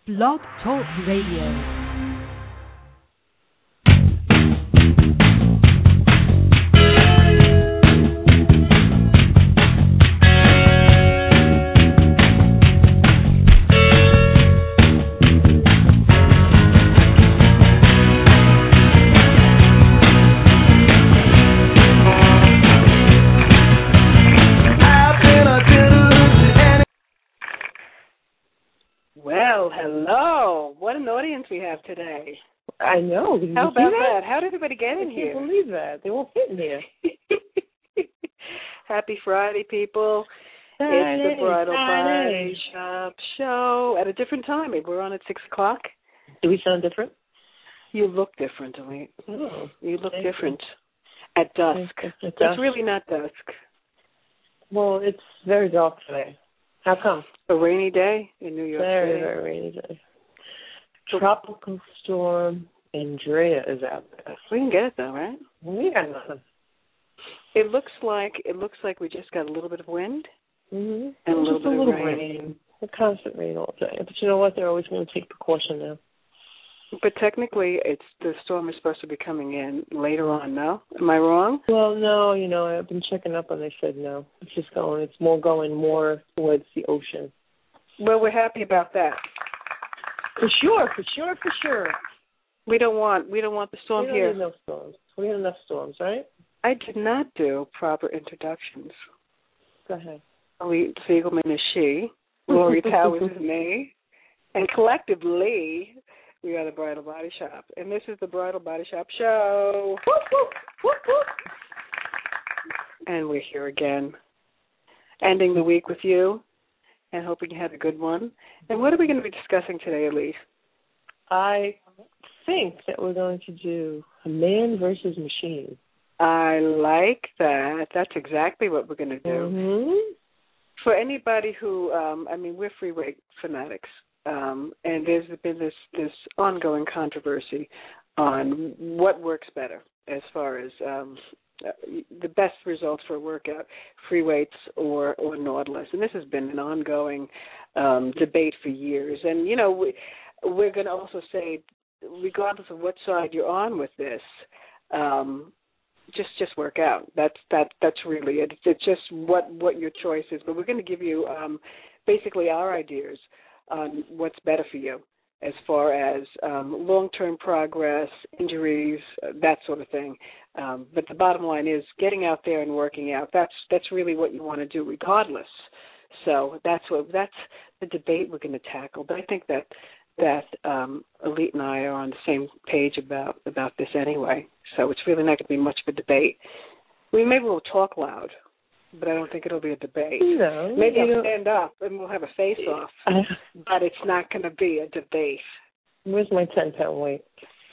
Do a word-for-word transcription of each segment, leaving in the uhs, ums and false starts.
Blog Talk Radio. We have today. I know. How about that? that? How did everybody get in I here? I can't believe that. They won't fit in here. Happy Friday, people. Friday, it's the Bridal Friday. Body Shop show at a different time. We're on at six o'clock. Do we sound different? You look different, Elite. Oh, you look thank different you. at dusk. At it's dusk. really not dusk. Well, it's very dark today. How come? A rainy day in New York very, City. Very, very rainy day. Tropical storm Andrea is out there. We can get it though, right? We got nothing. It looks like it looks like we just got a little bit of wind mm-hmm. and a little just bit a little of rain. rain. A constant rain all day. But you know what? They're always going to take precaution now. But technically, it's the storm is supposed to be coming in later on. No, am I wrong? Well, no. You know, I've been checking up, and they said no. It's just going. It's more going more towards the ocean. Well, we're happy about that. For sure, for sure, for sure. We don't want we don't want the storm we don't here. Need no storms. We have enough storms, right? I did not do proper introductions. Go ahead. Elite Siegelman is she. Lori Towers is me. And collectively, we are the Bridal Body Shop. And this is the Bridal Body Shop show. Whoop, whoop, whoop, whoop. And we're here again, ending the week with you. And hoping you had a good one. And what are we going to be discussing today, Elise? I think that we're going to do a man versus machine. I like that. That's exactly what we're going to do. Mm-hmm. For anybody who, um, I mean, we're free weight fanatics, um, and there's been this, this ongoing controversy on what works better as far as um, the best results for a workout, free weights or, or Nautilus. And this has been an ongoing um, debate for years. And, you know, we, we're going to also say, regardless of what side you're on with this, um, just just work out. That's that that's really it. It's just what, what your choice is. But we're going to give you um, basically our ideas on what's better for you as far as um, long-term progress, injuries, uh, that sort of thing. Um, but the bottom line is getting out there and working out. That's that's really what you want to do regardless. So that's what that's the debate we're going to tackle. But I think that that um, Elite and I are on the same page about, about this anyway. So it's really not going to be much of a debate. We maybe we'll talk loud, but I don't think it'll be a debate. No, maybe I'll know. stand up and we'll have a face-off, but it's not going to be a debate. Where's my ten-pound weight?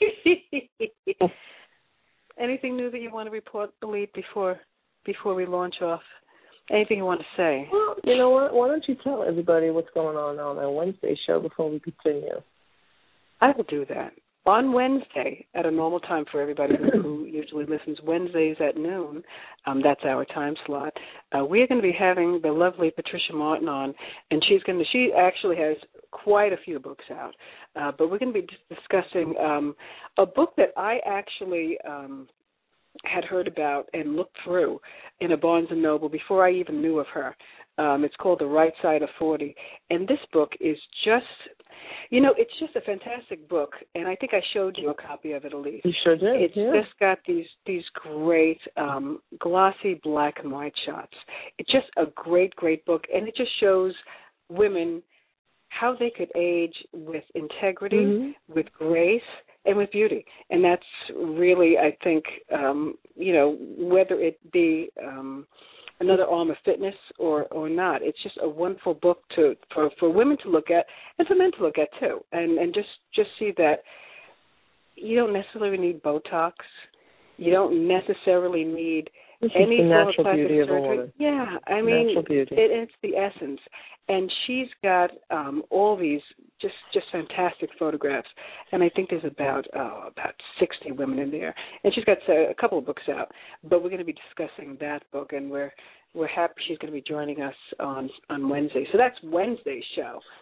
Anything new that you want to report, Elite, before before we launch off? Anything you want to say? Well, you know what? Why don't you tell everybody what's going on on our Wednesday show before we continue? I will do that. On Wednesday, at a normal time for everybody who, who usually listens, Wednesdays at noon, um, that's our time slot, uh, we're going to be having the lovely Patricia Martin on, and she's going to, she actually has quite a few books out, uh, but we're going to be discussing um, a book that I actually um, had heard about and looked through in a Barnes and Noble before I even knew of her. Um, it's called The Right Side of forty, and this book is just, you know, it's just a fantastic book, and I think I showed you a copy of it, Elise. You sure did. It's yeah. just got these these great um, glossy black and white shots. It's just a great, great book, and it just shows women how they could age with integrity, mm-hmm. with grace, and with beauty. And that's really, I think, um, you know, whether it be um, another arm of fitness or, or not, it's just a wonderful book to for, for women to look at and for men to look at too. And, and just, just see that you don't necessarily need Botox. You don't necessarily need this any is the form of natural plastic beauty of a surgery. woman. Yeah, I mean, natural beauty. It, it's the essence. And she's got um, all these just, just fantastic photographs. And I think there's about oh, about sixty women in there. And she's got a couple of books out. But we're going to be discussing that book, and we're we're happy she's going to be joining us on, on Wednesday. So that's Wednesday's show.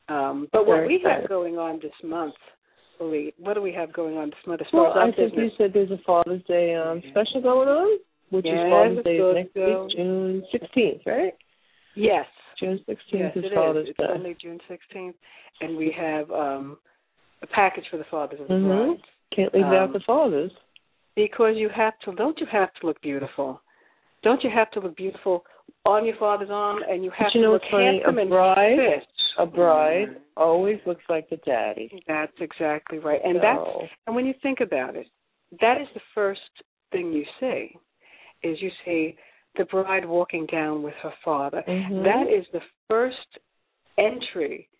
Um, but what Very we excited. have going on this month, Elite, what do we have going on this month as far Well, as our I think business? you said there's a Father's Day um, special going on, which Yes, is Father's Day so, next so, week, June sixteenth, right? Yes. June sixteenth Yes, is it Father's is. It's Day. Sunday, June sixteenth, and we have um, a package for the fathers and the Mm-hmm. brides. Can't leave Um, out the fathers. Because you have to, don't you have to look beautiful? Don't you have to look beautiful on your father's arm, and you have but you to know look what's funny? handsome A and bride, fit? a bride always looks like the daddy. That's exactly right. And so. that's, and when you think about it, that is the first thing you see, is you see the bride walking down with her father. Mm-hmm. That is the first entry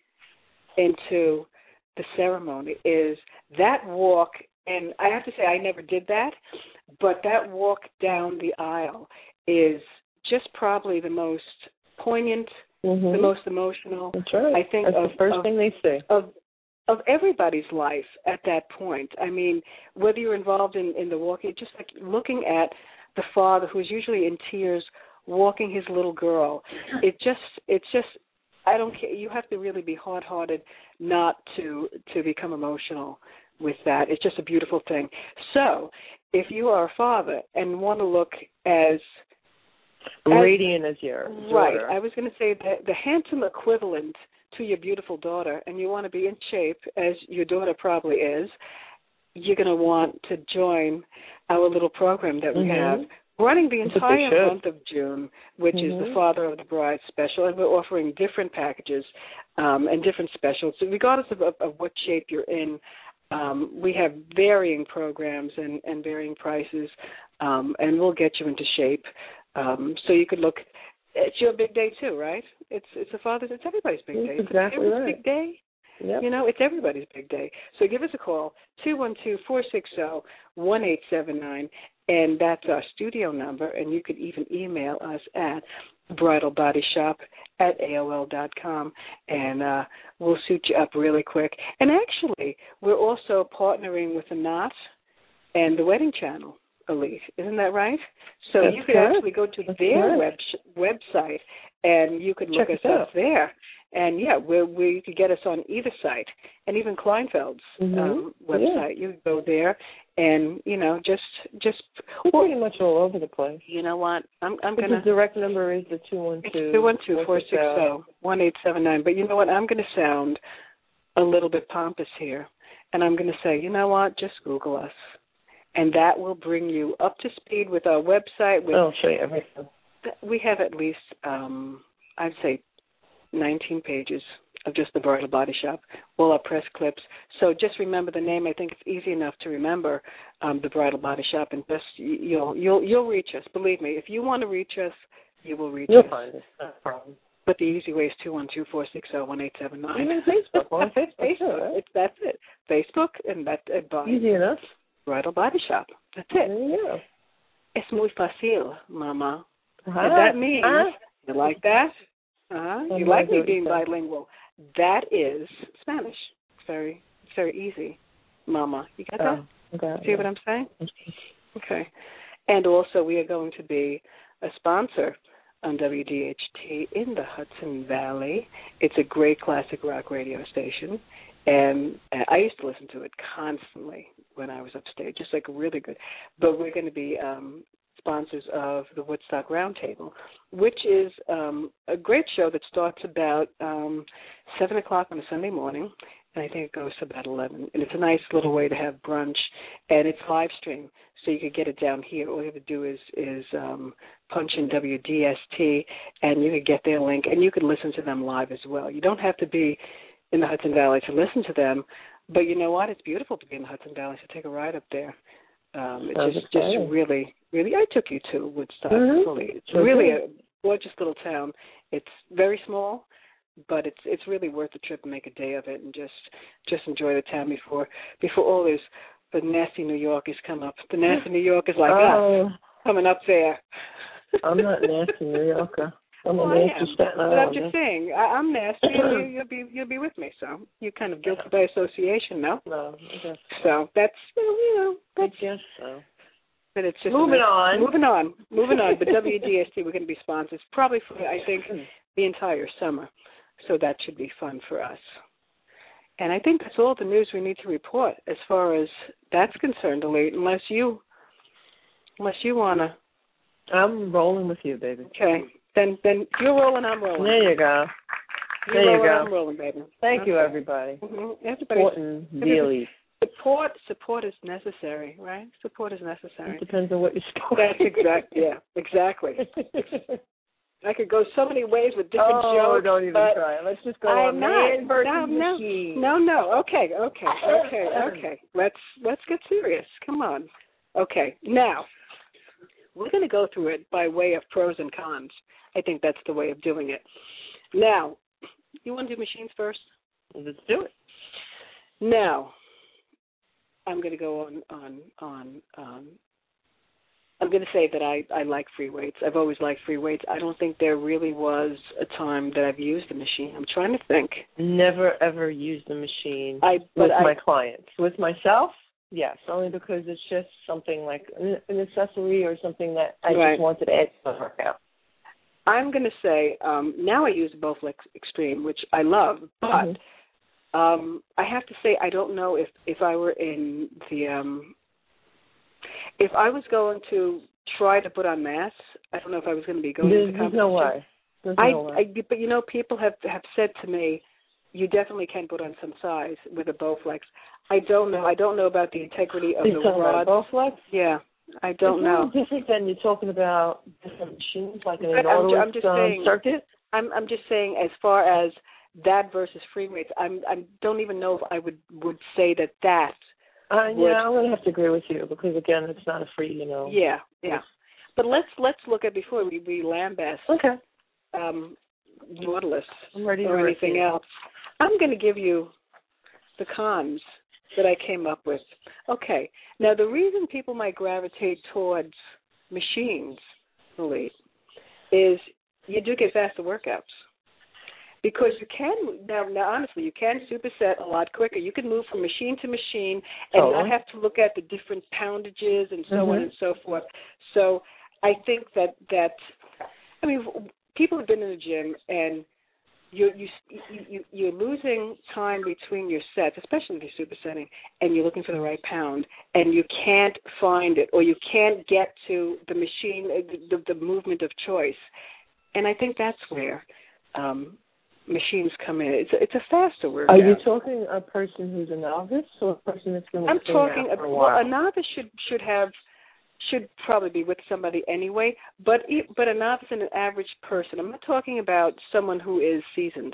into the ceremony, is that walk. And I have to say, I never did that, but that walk down the aisle is just probably the most poignant, mm-hmm. the most emotional. That's right. I think That's of, the first of, thing they say. Of, of everybody's life at that point. I mean, whether you're involved in, in the walking, just like looking at the father, who's usually in tears, walking his little girl. It just, it's just, I don't care. You have to really be hard-hearted not to to become emotional with that. It's just a beautiful thing. So, if you are a father and want to look as radiant as, as your daughter. Right. I was going to say that the handsome equivalent to your beautiful daughter, and you want to be in shape as your daughter probably is, you're going to want to join our little program that we mm-hmm. have running the entire month of June, which mm-hmm. is the Father of the Bride special, and we're offering different packages um, and different specials. So regardless of, of, of what shape you're in, um, we have varying programs and, and varying prices, um, and we'll get you into shape. Um, so you could look. It's your big day too, right? It's it's a Father's. It's everybody's big day. That's exactly it's right. Big day. Yep. You know, it's everybody's big day. So give us a call, two one two, four six zero, one eight seven nine, and that's our studio number. And you could even email us at bridalbodyshop at A O L dot com, and uh, we'll suit you up really quick. And actually, we're also partnering with the Knot and the Wedding Channel, Elite. Isn't that right? So That's you could correct. actually go to That's their web correct. website, and you could look Check us up there. And, yeah, we we you could get us on either site, and even Kleinfeld's mm-hmm. um, website. Yeah. You could go there and, you know, just just We're well, pretty much all over the place. You know what? I'm I'm but gonna. The direct number is the two one two. two one two, four six zero, one eight seven nine. But you know what? I'm going to sound a little bit pompous here, and I'm going to say, you know what? Just Google us, and that will bring you up to speed with our website. With, I'll show you everything. We have at least, um, I'd say, nineteen pages of just the Bridal Body Shop, all our press clips. So just remember the name. I think it's easy enough to remember um, the Bridal Body Shop, and just you'll you'll you'll reach us. Believe me, if you want to reach us, you will reach you'll us. You'll find us. No problem. But the easy way is two one two, four six zero, one eight seven nine. Even Facebook. On Facebook. Facebook. Too, right? It's, that's it. Facebook, and that's it. Easy enough. Bridal Body Shop. That's it. There you go. Es muy fácil, Mama. Uh-huh. And that means, uh-huh. you like that? Uh-huh. You like me being bilingual. That is Spanish. It's very, it's very easy, Mama. You got that? Oh, okay. See what I'm saying? Okay. And also, we are going to be a sponsor on W D H T in the Hudson Valley. It's a great classic rock radio station, and I used to listen to it constantly when I was upstate, just like really good. But we're going to be um, sponsors of the Woodstock Roundtable, which is um, a great show that starts about um, seven o'clock on a Sunday morning, and I think it goes to about eleven. And it's a nice little way to have brunch, and it's live stream, so you could get it down here. All you have to do is, is um, punch in W D S T, and you could get their link, and you could listen to them live as well. You don't have to be in the Hudson Valley to listen to them, but you know what? It's beautiful to be in the Hudson Valley, so take a ride up there. Um, it's just, just really, really, I took you to Woodstock. Mm-hmm. It's really a gorgeous little town. It's very small, but it's it's really worth the trip and make a day of it, and just just enjoy the town before before all those the nasty New Yorkers come up. The nasty New Yorkers like oh. us coming up there. I'm not nasty New Yorker. I'm well, a nasty Staten Island. But I'm just saying, I, I'm nasty, and you, you'll be you'll be with me. So you're kind of guilty by association, no? No. So that's you know that's. I guess so. But it's just moving nice, on. Moving on. Moving on. But W D S T, we're going to be sponsors probably for I think the entire summer. So that should be fun for us. And I think that's all the news we need to report as far as that's concerned, Elite, unless you unless you wanna. I'm rolling with you, baby. Okay. Then then you're rolling, I'm rolling. There you go. You're there rolling, you go. I'm rolling, baby. Thank okay. you, everybody. Mm-hmm. Everybody. Supporting the elite. Support, support is necessary, right? Support is necessary. It depends on what you're supporting. That's exact. Yeah, exactly. I could go so many ways with different oh, jokes. Oh, don't even but try it. Let's just go I'm on not. man versus no, no, machine. No, no. Okay, okay, okay, okay. Let's let's get serious. Come on. Okay. Now we're going to go through it by way of pros and cons. I think that's the way of doing it. Now, you want to do machines first? Let's do it. Now, I'm going to go on on on. Um, I'm going to say that I, I like free weights. I've always liked free weights. I don't think there really was a time that I've used a machine. I'm trying to think. Never, ever used a machine I, but with I, my clients. With myself, yes, only because it's just something like an accessory or something that I right. just wanted to add to the workout. I'm going to say um, now I use Bowflex Extreme, which I love, but mm-hmm. um, I have to say I don't know if, if I were in the um, – if I was going to try to put on mass, I don't know if I was going to be going There's, into competition. There's no way. There's I, no way. I, but, you know, people have, have said to me, you definitely can put on some size with a Bowflex. I don't know. I don't know about the integrity of You're the rod. Bowflex? Yeah, I don't it's know. It's different than you're talking about different machines, like an I'm, Nautilus I'm just um, saying, circuit. I'm, I'm just saying, as far as that versus free weights, I'm, I don't even know if I would, would say that that. Uh, yeah, I'm gonna have to agree with you because again, it's not a free, you know. Yeah, yeah. But let's let's look at before we, we lambast. Okay. Um, Nautilus I'm ready or to anything receive. else. I'm going to give you the cons that I came up with. Okay. Now the reason people might gravitate towards machines, Elite, is you do get faster workouts. Because you can, now, now honestly, you can superset a lot quicker. You can move from machine to machine and oh. not have to look at the different poundages and so mm-hmm. on and so forth. So I think that, that, I mean, people have been in the gym and you're, you, you, you're losing time between your sets, especially if you're supersetting, and you're looking for the right pound, and you can't find it or you can't get to the machine, the, the movement of choice. And I think that's where um, machines come in. It's a, it's a faster workout. Are you talking a person who's a novice or a person that's been I'm talking for a well, while? a novice should should have should probably be with somebody anyway, but but a novice and an average person. I'm not talking about someone who is seasoned.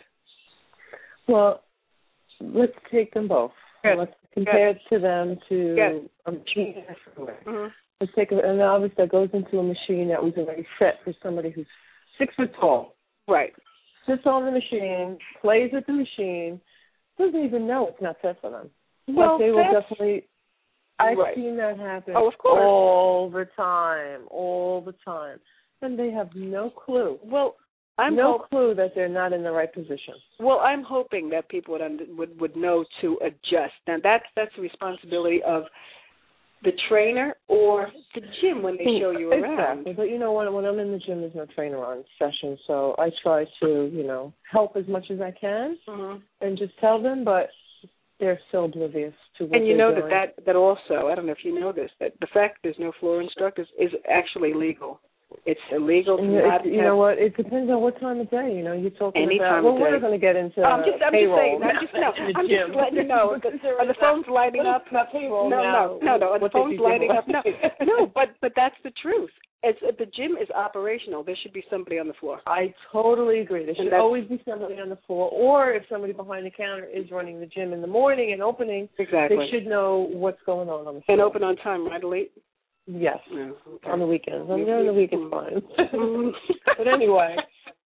Well, let's take them both. Yes. Let's compare yes. to them to yes. a machine. Mm-hmm. Let's take a, a novice that goes into a machine that was already set for somebody who's six foot tall. Right. Sits on the machine, plays with the machine, doesn't even know it's not set for them. Well, but they will that's, definitely. I've right. seen that happen. Oh, of course. All the time, all the time, and they have no clue. Well, I'm no hope- clue that they're not in the right position. Well, I'm hoping that people would under, would would know to adjust. Now, that's that's the responsibility of the trainer or the gym when they show you around. Exactly. But, you know, when, when I'm in the gym, there's no trainer on session, so I try to, you know, help as much as I can mm-hmm. and just tell them, but they're so oblivious to what And you they're know doing. that, that that also, I don't know if you know this, that the fact there's no floor instructors is actually legal. It's illegal to and not it, You have, know what? It depends on what time of day. You know, you're talking any about. time Well, of we're day. not going to get into oh, I'm just, I'm payroll. just saying. I'm just, no, I'm just letting you know. Are the phones lighting up? Not payroll. No, no, no, no. Are the phones lighting up? No, no. But but that's the truth. As if the gym is operational, there should be somebody on the floor. I totally agree. There should always be somebody on the floor, or if somebody behind the counter is running the gym in the morning and opening, exactly. they should know what's going on on the floor. And open on time, right, Elite? Yes, yeah, okay. on the weekends. I mean, during the week it's fine. Mm-hmm. But anyway,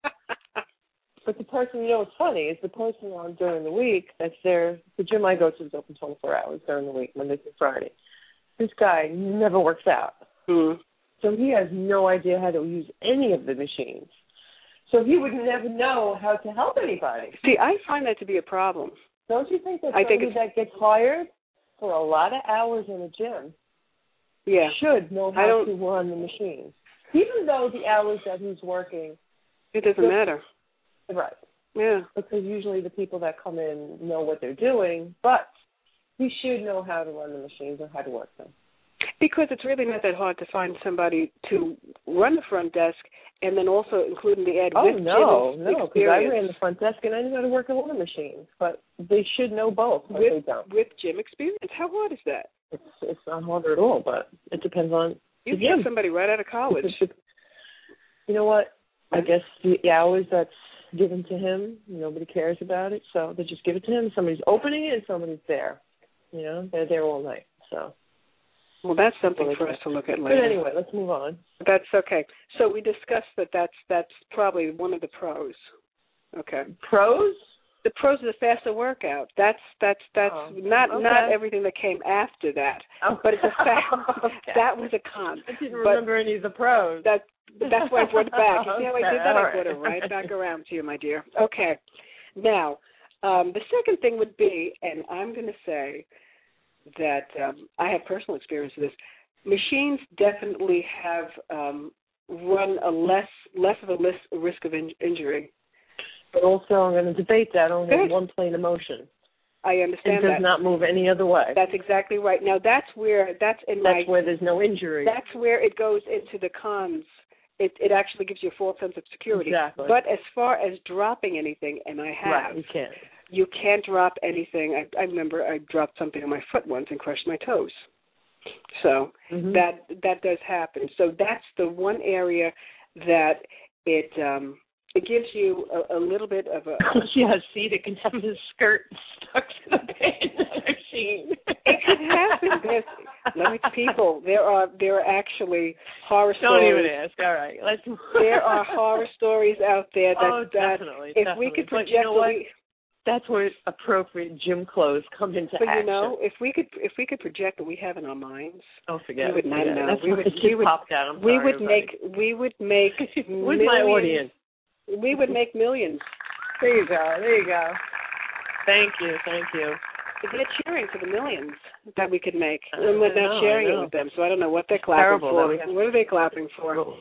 but the person, you know, what's funny is the person on during the week that's there. The gym I go to is open twenty-four hours during the week, Monday through Friday. This guy never works out, mm-hmm. so he has no idea how to use any of the machines. So he would never know how to help anybody. See, I find that to be a problem. Don't you think that I somebody think that gets hired for a lot of hours in a gym yeah. should know how to run the machines? Even though the hours that he's working, it doesn't matter. Right. Yeah. Because usually the people that come in know what they're doing, but he should know how to run the machines or how to work them. Because it's really not that hard to find somebody to run the front desk and then also include in the ad oh, with no, Jim's no, because I ran the front desk and I knew how to work a lot of machines. But they should know both, but with, they don't. With Jim experience. How hard is that? It's it's not hard at all, but it depends on You get somebody right out of college. You know what? I guess the hours that's given to him, nobody cares about it, so they just give it to him. Somebody's opening it and somebody's there. You know, they're there all night, so. Well, that's something for us to look at later. But anyway, let's move on. That's okay. So we discussed that that's, that's probably one of the pros. Okay. Pros? The pros of the faster workout. That's that's that's oh, not okay. not everything that came after that, oh. but it's a fact. okay. That was a con. I didn't but remember any of the pros. That that's why I brought it back. You see how I did that? Okay, I brought it right back around to you, my dear. Okay. Now, um, the second thing would be, and I'm going to say that um, I have personal experience with this. Machines definitely have um, run a less less of a less risk of in- injury. But also, I'm going to debate that. Only Good. has one plane of motion. I understand it does that. not move any other way. That's exactly right. Now, that's where that's in That's my, where there's no injury. That's where it goes into the cons. It it actually gives you a false sense of security. Exactly. But as far as dropping anything, and I have, right, you can't. You can't drop anything. I, I remember I dropped something on my foot once and crushed my toes. So mm-hmm. that that does happen. So that's the one area that it um, it gives you a, a little bit of a. yeah, see, they can have his skirt stuck to the bed machine. It could happen. There's, let me, people, there are there are actually horror Don't stories. Don't even ask. All right, let's. There are horror stories out there that, oh, definitely, that if definitely. we could project, but you know what? We, that's where appropriate gym clothes come into but action. you know, if we could if we could project what we have in our minds, oh, forget we would it. not Yeah, know. that's we what would the we would, popped out. I'm we sorry, would everybody. make we would make Where's millions, my audience? We would make millions. There you go. There you go. Thank you. Thank you. They're cheering for the millions that we could make, I and we're not know, sharing it with them. So I don't know what they're clapping Terrible for. have... What are they clapping for? Oh.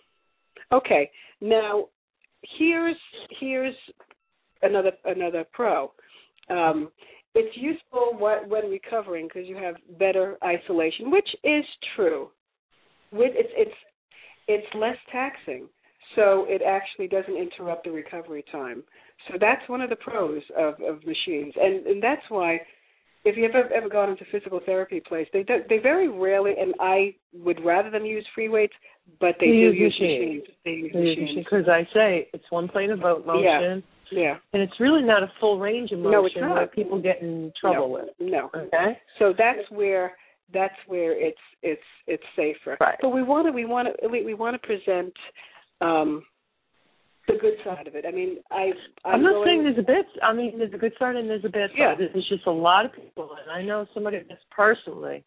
Okay, now here's here's another another pro. Um, it's useful when recovering because you have better isolation, which is true. With it's it's it's less taxing, so it actually doesn't interrupt the recovery time. So that's one of the pros of, of machines, and and that's why if you've ever, ever gone into physical therapy place, they do, they very rarely, and I would rather them use free weights, but they, they do use machines. machines. They use they machines because I say it's one plane of boat motion. Yeah. Yeah. And it's really not a full range of motion no, it's not. where people get in trouble no, with. No. Okay. So that's where that's where it's it's it's safer. Right. But we want to we want to we, we want to present um, the good side of it. I mean, I I'm, I'm not going, saying there's a bit. I mean, there's a good side and there's a bad side. Yeah. There's just a lot of people, and I know somebody that's personally.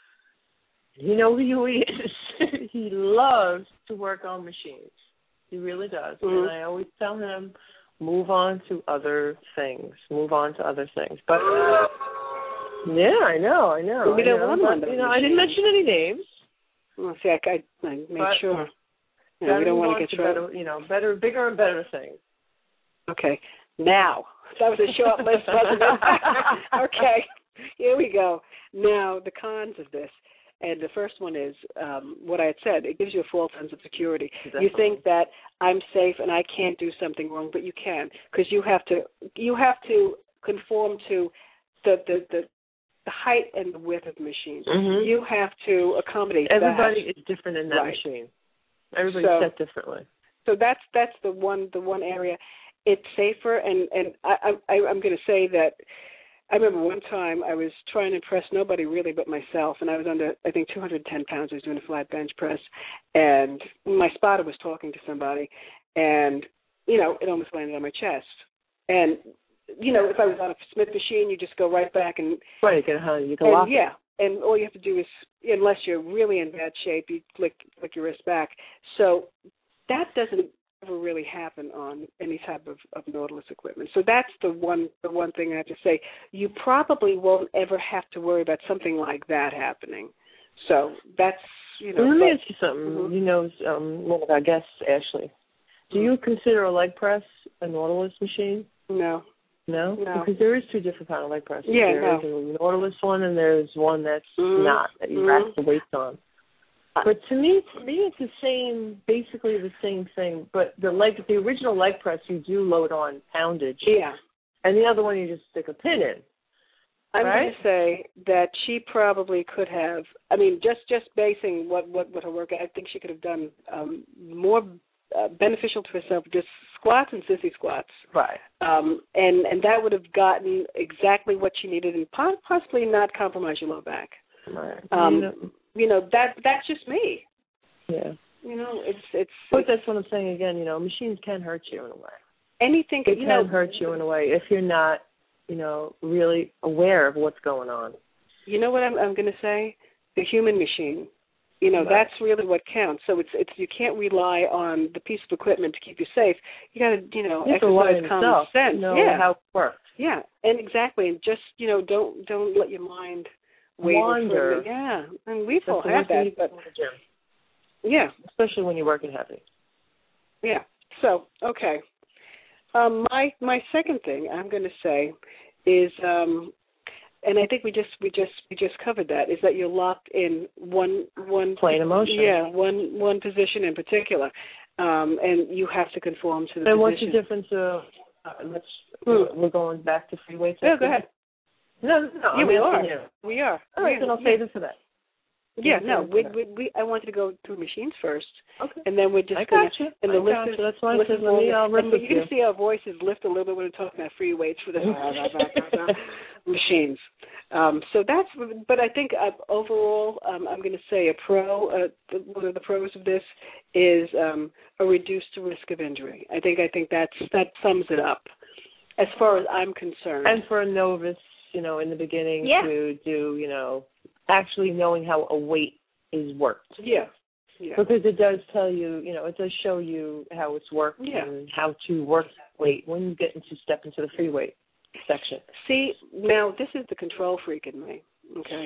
You know who he is. He loves to work on machines. He really does. Mm-hmm. And I always tell him, move on to other things. Move on to other things. But yeah, I know, I know. We I don't know, want but, one. You know, I didn't mention any names. Well, see, I, I, I made but sure. You know, we don't want to get trouble. Better, you know, better, bigger and better things. Okay. Now, that was a short list, wasn't it? Okay. Here we go. Now, the cons of this. And the first one is um, what I had said. It gives you a false sense of security. Definitely. You think that I'm safe and I can't do something wrong, but you can because you have to. You have to conform to the the, the, the height and the width of the machine. Mm-hmm. You have to accommodate. Everybody that. is different in that right. machine. Everybody's so, set differently. So that's that's the one the one area. It's safer, and and I, I I'm going to say that. I remember one time I was trying to impress nobody really but myself, and I was under, I think, two hundred ten pounds. I was doing a flat bench press, and my spotter was talking to somebody, and, you know, it almost landed on my chest. And, you know, if I was on a Smith machine, you just go right back and... Right, you can, you can and, lock yeah, it. and all you have to do is, unless you're really in bad shape, you flick, flick your wrist back. So that doesn't ever really happen on any type of, of Nautilus equipment. So that's the one the one thing I have to say. You probably won't ever have to worry about something like that happening. So that's, you know. Well, let me but, ask you something. Mm-hmm. You know, um, one of our guests, Ashley, Do you consider a leg press a Nautilus machine? No. No? No. Because there is two different kind of leg presses. Yeah, there no. is a Nautilus one, and there's one that's mm-hmm. not, that you mm-hmm. rack the weights on. But to me, to me, it's the same, basically the same thing. But the leg, the original leg press, you do load on poundage. Yeah. And the other one, you just stick a pin in. I'm right? going to say that she probably could have. I mean, just just basing what what what her work. I think she could have done um, more uh, beneficial to herself, just squats and sissy squats. Right. Um, and and that would have gotten exactly what she needed, and possibly not compromise your low back. Right. Um, you know, you know that that's just me. Yeah. You know, it's it's. But it's, that's what I'm saying again. You know, machines can hurt you in a way. Anything They you can know, hurt you in a way if you're not, you know, really aware of what's going on. You know what I'm I'm going to say? The human machine. You know, right. that's really what counts. So it's it's you can't rely on the piece of equipment to keep you safe. You got to, you know, you exercise common yourself, sense. Know yeah. how it works. Yeah, and exactly, and just you know, don't don't let your mind waver. Wander. For, yeah, and we've all That's had that, but in the gym. yeah, especially when you're working heavy. Yeah. So okay, um, my my second thing I'm going to say is, um, and I think we just we just we just covered that, is that you're locked in one one plain emotion. Yeah, one one position in particular, um, and you have to conform to the and position. And what's the difference of? Uh, let's hmm. we're going back to free weights. Yeah, go ahead. No, no, no. Yeah, we are. You. We are. All right, we, then I'll yeah. save it for that. Yeah, no, we, we, we, I wanted to go through machines first, okay, and then we're just I gonna, got you. and the I got listeners, you. That's why I said let me. I'll and with you you. can see our voices lift a little bit when we're talking about free weights for the machines. Um, so that's, but I think uh, overall, um, I'm going to say a pro. Uh, one of the pros of this is um, a reduced risk of injury. I think I think that's that sums it up, as far as I'm concerned. And for a novice, you know, in the beginning yeah. to do, you know, actually knowing how a weight is worked. Yeah. Yeah. Because it does tell you, you know, it does show you how it's worked yeah. and how to work weight when you get into step into the free weight section. See, now this is the control freak in me, okay?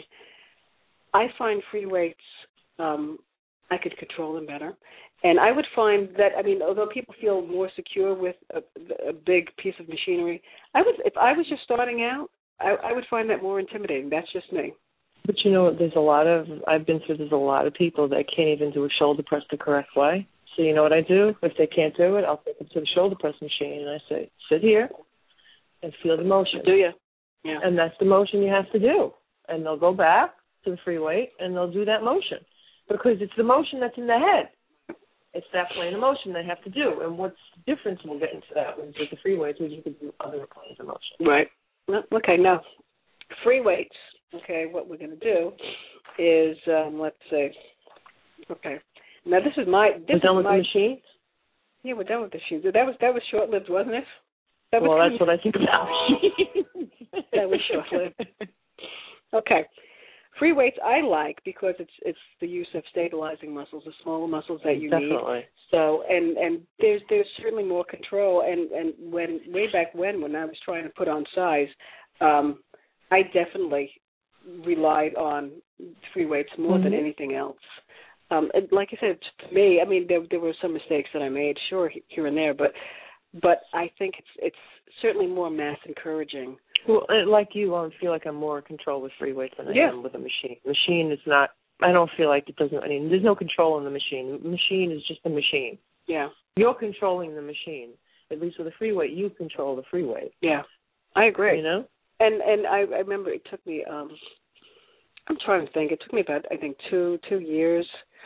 I find free weights, um, I could control them better. And I would find that, I mean, although people feel more secure with a, a big piece of machinery, I would, if I was just starting out, I, I would find that more intimidating. That's just me. But you know, there's a lot of, I've been through, there's a lot of people that can't even do a shoulder press the correct way. So you know what I do? If they can't do it, I'll take them to the shoulder press machine and I say, sit here and feel the motion. Do you? Yeah. And that's the motion you have to do. And they'll go back to the free weight and they'll do that motion. Because it's the motion that's in the head. It's that plane of motion they have to do. And what's the difference, we'll get into that with the free weights, is you can do other planes of motion. Right. Okay, now, free weights, okay, what we're going to do is, um, let's see, okay. Now, this is my... This we're done is with my, the machines? Yeah, we're done with the machines. That was, that was short-lived, wasn't it? That was well, that's what I think about machines. That was short-lived. Okay. Free weights I like because it's it's the use of stabilizing muscles, the smaller muscles that you Definitely. need. So and and there's there's certainly more control. And and when way back when when I was trying to put on size, um, I definitely relied on free weights more mm-hmm. than anything else. Um, and like I said, to me, I mean there there were some mistakes that I made, sure, here and there, but but I think it's it's certainly more mass encouraging. Well, like you, I feel like I'm more in control with free weights than I yeah. am with a machine. Machine is not, I don't feel like it doesn't, I mean, there's no control in the machine. The machine is just a machine. Yeah. You're controlling the machine. At least with a free weight, you control the free weight. Yeah. I agree. You know? And and I, I remember it took me, um, I'm trying to think, it took me about, I think, two two years.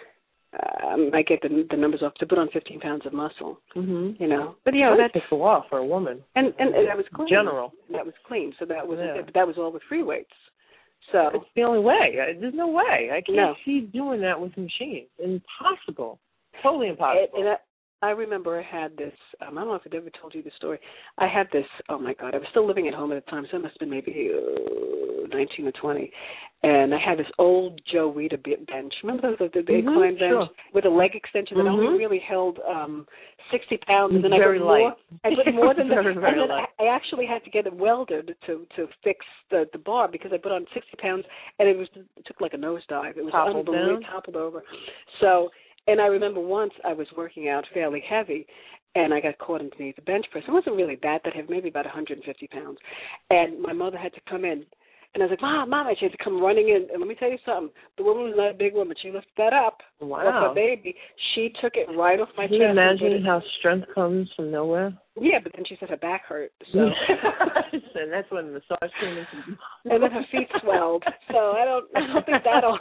Um, I get the the numbers off to put on fifteen pounds of muscle, mm-hmm. you know. But yeah, that that's takes a while for a woman. And and, and that was clean. General. That was clean. So that was yeah. that was all with free weights. So it's the only way. There's no way. I can't no. see doing that with machines. Impossible. Totally impossible. And, and I, I remember I had this. Um, I don't know if I ever told you the story. I had this. Oh my God! I was still living at home at the time, so it must have been maybe uh, nineteen or twenty. And I had this old Joe Rita bench. Remember the, the, the mm-hmm, incline bench sure. with a leg extension that mm-hmm. only really held um, sixty pounds, and then very I put light. more. I put more than very, that. very And then light. I, I actually had to get it welded to to fix the the bar because I put on sixty pounds, and it was it took like a nosedive. It was Toppled unbelievable, down. toppled over. So. And I remember once I was working out fairly heavy, and I got caught underneath the bench press. It wasn't really that that heavy, maybe about one hundred fifty pounds. And my mother had to come in. And I was like, Mom, Mom, and she had to come running in. And let me tell you something. The woman was not a big woman. She lifted that up. Wow. Off her baby. She took it right off my Can chest. you imagine how strength comes from nowhere? Yeah, but then she said her back hurt. So and that's when the massage came into. And then her feet swelled. So I don't, I don't think that'll.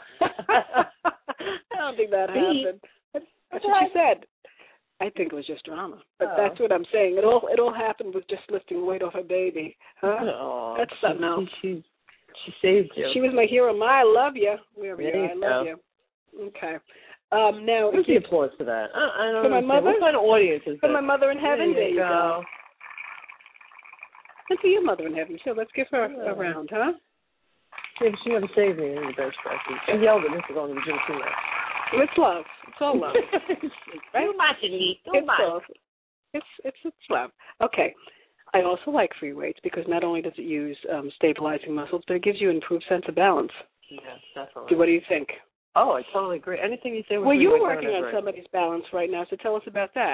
I don't think that happened. That's, that's what she said. I think it was just drama, but oh. That's what I'm saying. It all, it all happened with just lifting weight off her baby. Huh? Oh, that's something else. She, she saved you. She was my hero. Ma, I love you. Wherever you are, I love go. you. Okay. Um, now, where's the applause for that? I, I don't for my mother. What kind of audience is for that? For my mother in heaven. There you, there you go. go. And for your mother in heaven, so let's give her yeah. a round, huh? Yeah, but she never saved me in the bench press. She yelled at me for going to the gym too much. It's love. It's all love. Right? Too much, Annie. Too it's much. Love. It's it's it's love. Okay. I also like free weights because not only does it use um, stabilizing muscles, but it gives you an improved sense of balance. Yes, definitely. What do you think? Oh, I totally agree. Anything you say with well, free you're weights, working on somebody's balance right now, so tell us about that.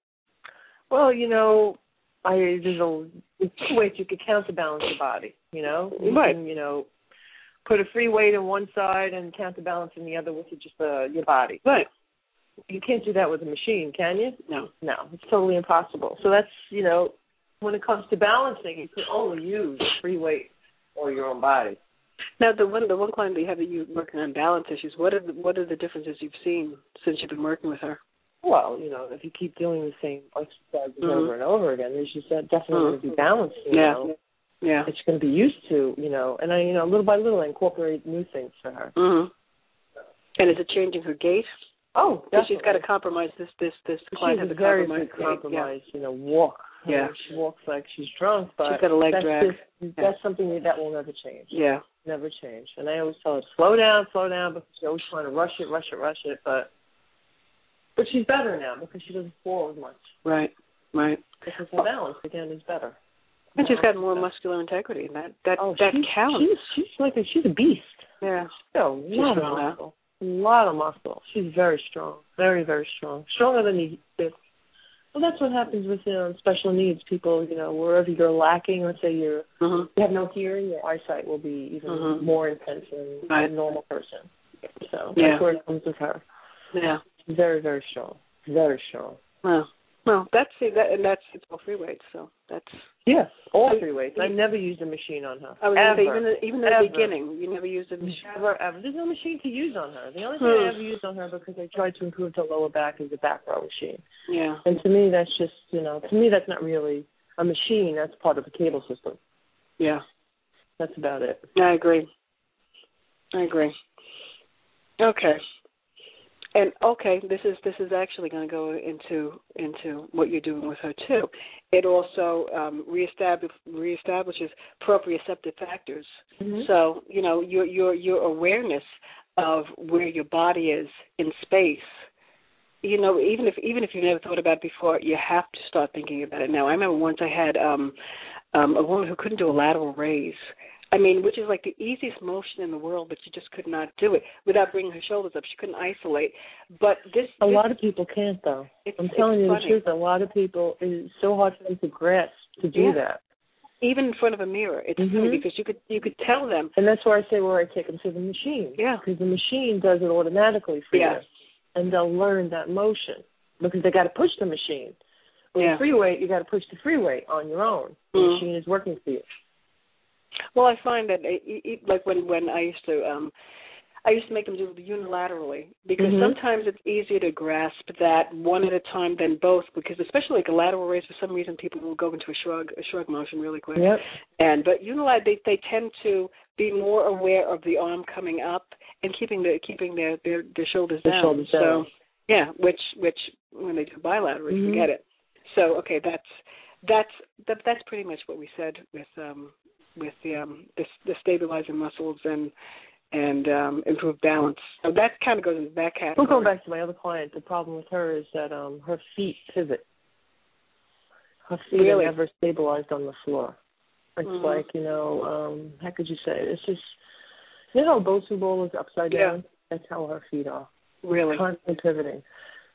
Well, you know, I there's a two ways you could counterbalance your body. You know, you right? Can, you know. Put a free weight on one side and counterbalance in the other with just uh, your body. Right. You can't do that with a machine, can you? No. No, it's totally impossible. So that's, you know, when it comes to balancing, you can only use free weight or your own body. Now, the one the one client that you have that you working on balance issues, what are the, what are the differences you've seen since you've been working with her? Well, you know, if you keep doing the same exercises mm-hmm. over and over again, there's just uh, definitely mm-hmm. going to be balance. You yeah. know? Yeah. It's going to be used to, you know, and I, you know, little by little, I incorporate new things for her. Mm-hmm. And is it changing her gait? Oh, definitely. She's got to compromise this, this, this client has a a very compromise good compromise, yeah. you know, walk. Yeah. I mean, she walks like she's drunk, but she's got a leg that's drag. Just, yeah. That's something that will never change. Yeah. Never change. And I always tell her, slow down, slow down, because she's always trying to rush it, rush it, rush it, but but she's better now because she doesn't fall as much. Right, right. Because her balance, again, is better. And she's got more muscular integrity. That that oh, that she's, counts. She's, she's like a, she's a beast. Yeah, she's got a lot of muscle. A lot of muscle. She's very strong. Very very strong. Stronger than you. If, well, that's what happens with you know, special needs people. You know, wherever you're lacking, let's say you're mm-hmm. you have no hearing, your eyesight will be even mm-hmm. more intense than right. a normal person. So yeah. that's where it comes with her. Yeah, she's very very strong. Very strong. Wow. Well, that's that, and that's it's all free weights. So that's yes, all free weights. I never used a machine on her. I was ever. Say, even even in the beginning, you never used a machine. Never ever. There's no machine to use on her. The only thing hmm. I ever used on her because I tried to improve the lower back is the back row machine. Yeah. And to me, that's just you know, to me that's not really a machine. That's part of the cable system. Yeah. That's about it. I agree. I agree. Okay. And okay, this is this is actually going to go into into what you're doing with her too. It also um, reestablish, reestablishes proprioceptive factors. Mm-hmm. So you know your your your awareness of where your body is in space. You know, even if even if you never thought about it before, you have to start thinking about it now. I remember once I had um, um, a woman who couldn't do a lateral raise. I mean, which is like the easiest motion in the world, but she just could not do it without bringing her shoulders up. She couldn't isolate. But this... A this, lot of people can't, though. I'm telling you funny. the truth. A lot of people, it's so hard for them to grasp to do yeah. that. Even in front of a mirror. It's mm-hmm. funny because you could you could tell them. And that's where I say where I take them to the machine. Yeah. Because the machine does it automatically for yeah. you. And they'll learn that motion because they got to push the machine. With yeah. the free weight, you got to push the free weight on your own. The mm-hmm. machine is working for you. Well, I find that, it, it, like when, when I used to, um, I used to make them do it unilaterally because mm-hmm. sometimes it's easier to grasp that one at a time than both. Because especially like a lateral raise, for some reason people will go into a shrug, a shrug motion really quick. Yep. And but unilateral, they they tend to be more aware of the arm coming up and keeping the keeping their their, their shoulders the down. Shoulders so down. yeah, which which when they do bilateral, mm-hmm. forget it. So okay, that's that's that, that's pretty much what we said with. Um, with the, um, the the stabilizing muscles and and um, improved balance. So that kind of goes into that category. We'll go back to my other client. The problem with her is that um, her feet pivot. Her feet really? are never stabilized on the floor. It's mm-hmm. like, you know, um, how could you say it? It's just, you know how Bosu ball is upside yeah. down? That's how her feet are. Really? Constantly pivoting.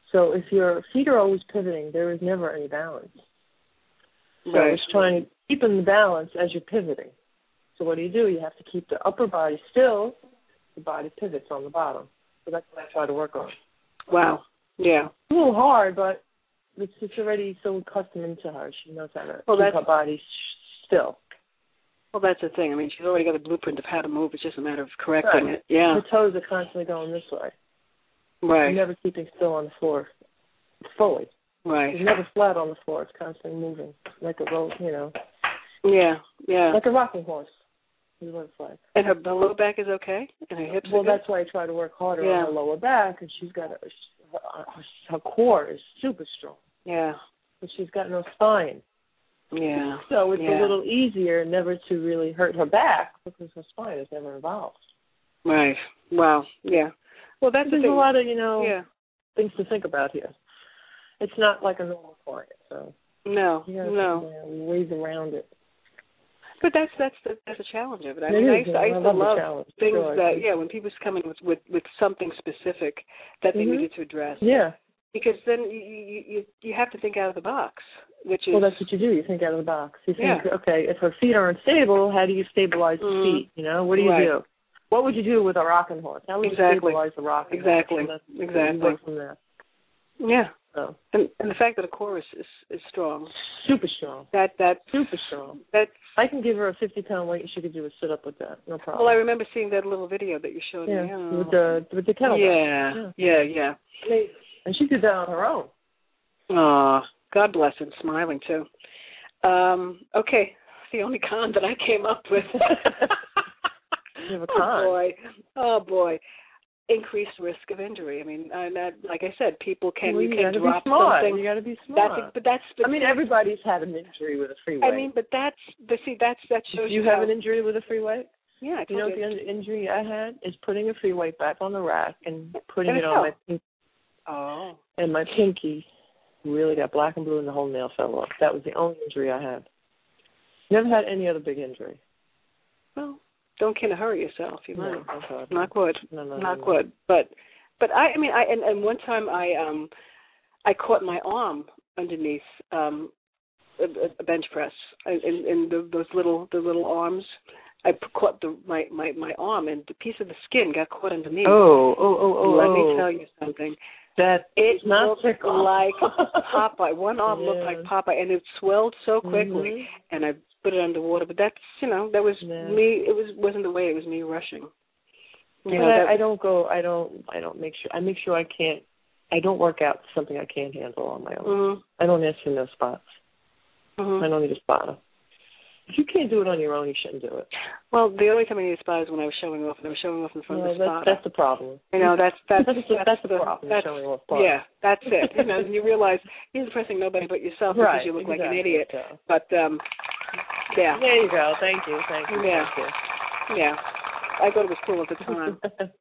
So if your feet are always pivoting, there is never any balance. So right. it's trying to keep in the balance as you're pivoting. So what do you do? You have to keep the upper body still. The body pivots on the bottom. So that's what I try to work on. Wow. Yeah. It's a little hard, but it's, it's already so accustomed into her. She knows how to well, keep that's, her body still. Well, that's the thing. I mean, she's already got a blueprint of how to move. It's just a matter of correcting right. it. Yeah. Her toes are constantly going this way. Right. You're never keeping still on the floor fully. Right. It's never flat on the floor. It's constantly moving, like a roll, you know. Yeah, yeah. Like a rocking horse. Is what it's like. And her lower back is okay? And her hips Well, are good? that's why I try to work harder yeah. on her lower back, and she's got a, her, her core is super strong. Yeah. But she's got no spine. Yeah. So it's yeah. a little easier never to really hurt her back because her spine is never involved. Right. Wow. Yeah. Well, that's There's the thing. a lot of, you know, yeah. things to think about here. It's not like a normal client, so no, you gotta no, you know, ways around it. But that's that's the that's a challenge of it. I it mean, is, I used to, I used I to love, love challenge, things sure. that yeah, when people come in with with, with something specific that they mm-hmm. needed to address. Yeah. Because then you, you you you have to think out of the box, which is well, that's what you do. You think out of the box. You think, yeah. okay, if her feet aren't stable, how do you stabilize mm-hmm. the feet? You know, what do you right. do? What would you do with a rocking horse? How would exactly. you stabilize the rocking exactly. horse? Exactly. Exactly. Work from there. Yeah. So. And and the fact that a core is, is, is strong. Super strong. That that super strong. That's I can give her a fifty pound weight and she could do a sit up with that. No problem. Well, I remember seeing that little video that you showed yeah, me. Oh. with the with the kettlebell. Yeah. Yeah, yeah. yeah. And she did that on her own. Oh, God bless her, smiling too. Um, okay. The only con that I came up with. You have a oh con. boy. Oh boy. Increased risk of injury. I mean, I, that, like I said, people can well, you, you can gotta drop be smart. something. You got to be smart. That's, but that's. But I mean, everybody's had an injury with a free weight. I mean, but that's. But see, that's that shows Do you you have how, an injury with a free weight? Yeah, I you know told what you. the injury I had is putting a free weight back on the rack and putting and it it on helped. my pinky. Oh. And my pinky really got black and blue, and the whole nail fell off. That was the only injury I had. Never had any other big injury. Well, don't kind of hurry yourself. You no, might. no, Knock wood. No, no, Knock no, wood. But, but I, I mean, I and, and one time I um, I caught my arm underneath um, a, a bench press, in, in the, those little the little arms. I caught the my, my my arm, and the piece of the skin got caught underneath. Oh, oh, oh, oh. Let oh. me tell you something. That it not looked tickle. like Popeye. One arm yeah. looked like Popeye, and it swelled so quickly. Mm-hmm. And I put it underwater. But that's you know that was yeah. me. It was wasn't the way. It was me rushing. You but know, I, that, I don't go. I don't. I don't make sure. I make sure I can't. I don't work out something I can't handle on my own. Mm-hmm. I don't ask for no spots. Mm-hmm. I don't need a spotter. If you can't do it on your own, you shouldn't do it. Well, the only time I needed a spot is when I was showing off, and I was showing off in front no, of the that's, spotter. that's the problem. You know, that's that's that's, that's, that's the, the problem. That's, showing off spotter. Yeah, that's it. You know, and you realize you're impressing nobody but yourself right, because you look exactly. like an idiot. So. But um, yeah. There you go. Thank you. Thank you. Yeah. Thank you. Yeah. I thought it was cool at the time.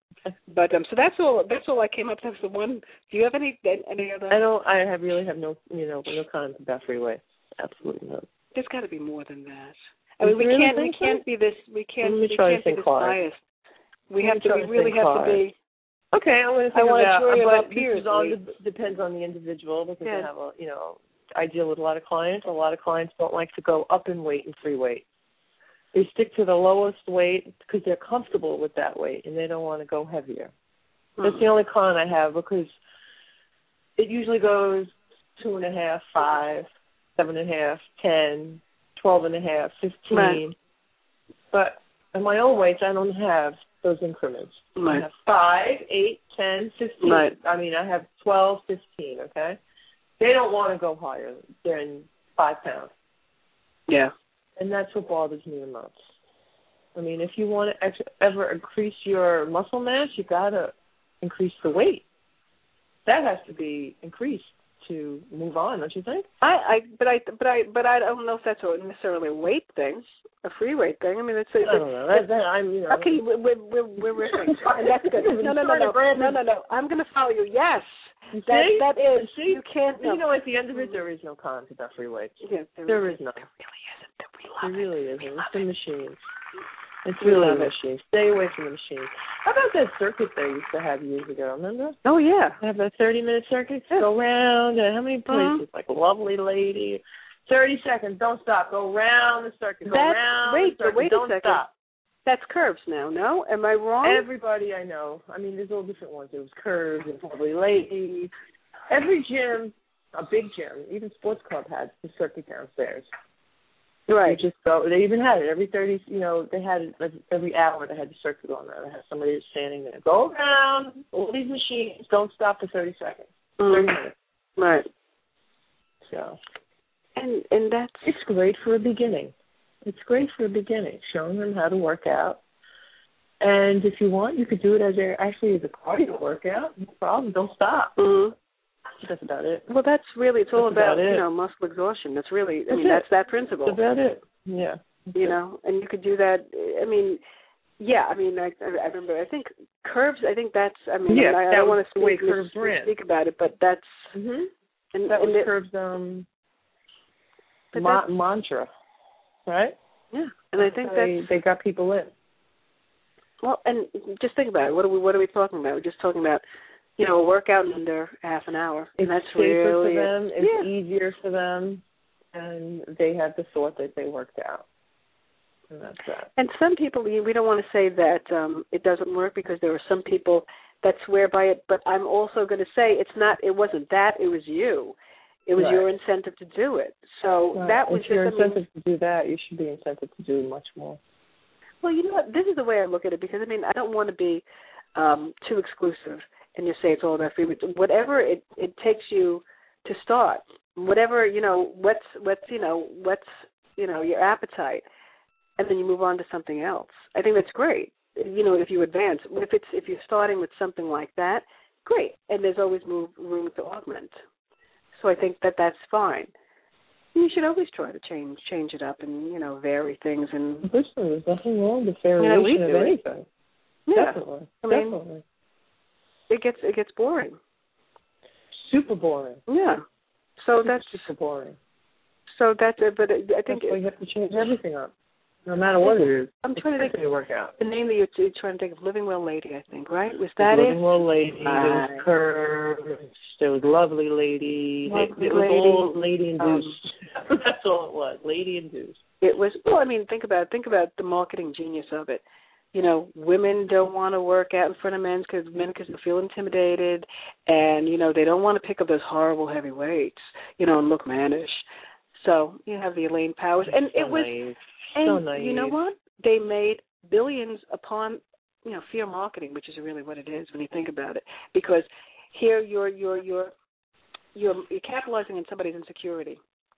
But um, so that's all. That's all I came up. That was the one. Do you have any any other? I don't. I have really have no. You know, no comments about freeway. Absolutely not. There's got to be more than that. I mean, we really can't. We can't be this. We can't. Let me we try can't to be think this hard. biased. We Let have to. to We really have hard. to be. Okay, I'm going to I think want about. to worry but about peers. This is on the, depends on the individual because yeah. I have a. You know, I deal with a lot of clients. A lot of clients don't like to go up in weight and free weight. They stick to the lowest weight because they're comfortable with that weight and they don't want to go heavier. Mm-hmm. That's the only con I have because it usually goes two and a half, five, seven and a half, ten, twelve and a half, fifteen. Right. But in my own weights, I don't have those increments. Right. I have five, eight, ten, fifteen. Right. I mean, I have twelve, fifteen, okay? They don't want to go higher than five pounds. Yeah. And that's what bothers me the most. I mean, if you want to ex- ever increase your muscle mass, you got to increase the weight. That has to be increased to move on, don't you think? I, I, but I, but I, but I don't know if that's a necessarily a weight thing, a free weight thing. I mean, it's. A, I don't know. That, that, I'm, you know. Okay, we're we're we're, we're riffing, and that's good. No, no, no, no, no, no, no. I'm going to follow you. Yes, you that see? that is. See? You can't. No. You know, at the end of it, there is no con to that free weight. Yeah, there, there is none. There really isn't. We love there really it. isn't. It's the machine. It's really a machine. Stay away from the machine. How about that circuit they used to have years ago? Remember? Oh yeah. Have that thirty-minute circuit. Yeah. Go around. And how many places? Uh-huh. Like a lovely lady. Thirty seconds. Don't stop. Go round the circuit. Go That's, round wait, the circuit. Wait don't a second. stop. That's Curves now. No, am I wrong? Everybody I know. I mean, there's all different ones. There was Curves and lovely ladies. Every gym, a big gym, even sports club had the circuit downstairs. Right. You just go. They even had it every thirty. You know, they had it every hour. They had the circuit on there. They had somebody just standing there. Go around all these machines. Don't stop for thirty seconds. Mm. Thirty minutes. Right. So. And and that's. It's great for a beginning. It's great for a beginning. Showing them how to work out. And if you want, you could do it as a actually as a cardio workout. No problem. Don't stop. Mm-hmm. That's about it. Well, that's really, it's all that's about, about you know, muscle exhaustion. That's really, I that's mean, it. that's that principle. That's about it. Yeah. You it. know, and you could do that, I mean, yeah, I mean, I, I remember, I think Curves, I think that's, I mean, yeah, I, I that don't want to speak, speak, speak about it, but that's, mm-hmm. and that and was it, Curves' um, ma- mantra, right? Yeah, and I think they, that's, they got people in. Well, and just think about it. What are we, what are we talking about? We're just talking about, you know, a workout in under half an hour. It's and that's safer really for them. It. It's yeah. easier for them, and they have the thought that they worked out, and that's that. And some people, we don't want to say that um, it doesn't work because there are some people that swear by it. But I'm also going to say it's not. It wasn't that. It was you. It was right. your incentive to do it. So right. that was if your just, I mean, incentive to do that, you should be incentive to do much more. Well, you know what? This is the way I look at it because I mean I don't want to be um, too exclusive. And you say it's all about free, whatever it, it takes you to start, whatever, you know, what's, what's, you know, what's, you know, your appetite, and then you move on to something else. I think that's great, you know, if you advance. If it's, if you're starting with something like that, great, and there's always move, room to augment. So I think that that's fine. You should always try to change change it up and, you know, vary things. And listen, there's nothing wrong with variation you know, of anything. Yeah. Definitely. I mean, Definitely. It gets it gets boring. Super boring. Yeah. So that's super boring. So that's it. But I think that's why you have to change everything up, no matter what it is. I'm trying to think. Of work out. The name that you're, you're trying to think of, Living Well Lady, I think, right? Was that Living it? Living Well Lady. Right. There was Curves. There was Lovely Lady. Lovely it, it was lady. all Lady Induced. Um, that's all it was. Lady Induced. It was. Well, I mean, think about think about the marketing genius of it. You know, women don't want to work out in front of men because men because they feel intimidated, and you know they don't want to pick up those horrible heavy weights, you know, and look mannish. So you have the Elaine Powers, and so it was, naive. and so naive. You know what? They made billions upon, you know, fear marketing, which is really what it is when you think about it. Because here you're you're you're you're, you're capitalizing on somebody's insecurity.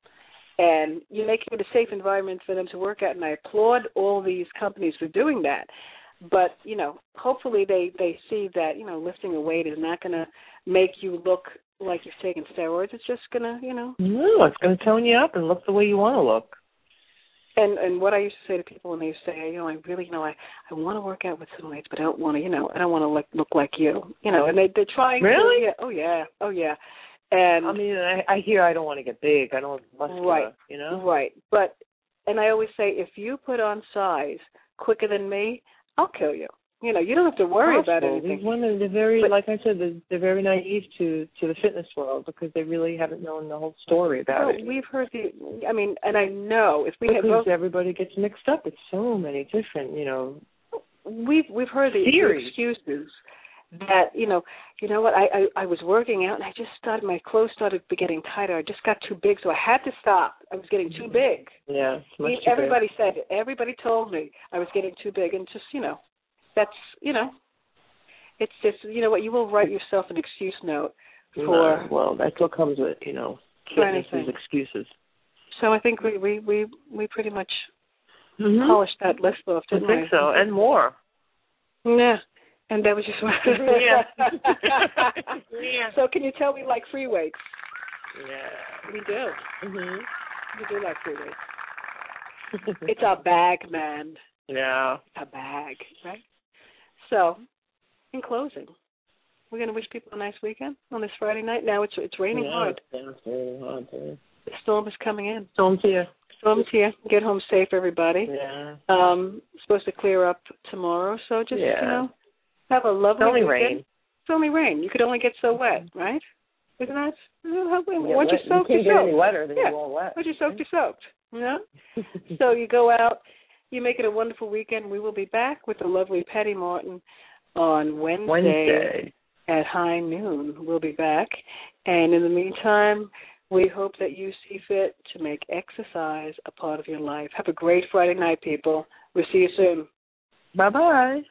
And you're making it a safe environment for them to work at, and I applaud all these companies for doing that. But, you know, hopefully they, they see that, you know, lifting a weight is not going to make you look like you've taken steroids. It's just going to, you know. No, it's going to tone you up and look the way you want to look. And and what I used to say to people when they used to say, you know, I really, you know, I, I want to work out with some weights, but I don't want to, you know, I don't want to look, look like you. You know, and they, they're trying really? to. Yeah, oh, yeah. Oh, yeah. And I mean, I, I hear I don't want to get big. I don't want muscular, right, you know? Right. But, and I always say, if you put on size quicker than me, I'll kill you. You know, you don't have to worry Possible. about anything. These women, they're very, but, like I said, they're, they're very naive to, to the fitness world because they really haven't known the whole story about well, it. We've heard the, I mean, and I know if we because have both, everybody gets mixed up with so many different, you know, we've we've heard the theories. excuses that, you know, you know what, I, I, I was working out and I just started, my clothes started getting tighter. I just got too big, so I had to stop. I was getting too big. Yeah, it's much too everybody big. said it. Everybody told me I was getting too big, and just, you know, that's, you know, it's just, you know what, you will write yourself an excuse note for. No, well, that's what comes with, you know, fitness is excuses. So I think we, we, we, we pretty much mm-hmm. polished that list off, didn't I think we? so, and more. Yeah. And that was just one. yeah. yeah. So can you tell we like free weights? Yeah. We do. Mm-hmm. We do like free weights. It's a bag, man. Yeah. A bag, right? So, in closing, we're going to wish people a nice weekend on this Friday night. Now it's it's raining yeah, hard. Yeah, it's raining hard, too. The storm is coming in. Storm's here. storm's here. Get home safe, everybody. Yeah. Um, supposed to clear up tomorrow, so just, yeah. you know, have a lovely It's only weekend. rain. It's only rain. You could only get so wet, right? Isn't that? Once Yeah, you're wet. soaked, you can't you're get soaked. any wetter than yeah. you're all wet. Once you're soaked, you're soaked. You know? So you go out, you make it a wonderful weekend. We will be back with the lovely Patty Martin on Wednesday, Wednesday. at high noon. We'll be back. And in the meantime, we hope that you see fit to make exercise a part of your life. Have a great Friday night, people. We'll see you soon. Bye-bye.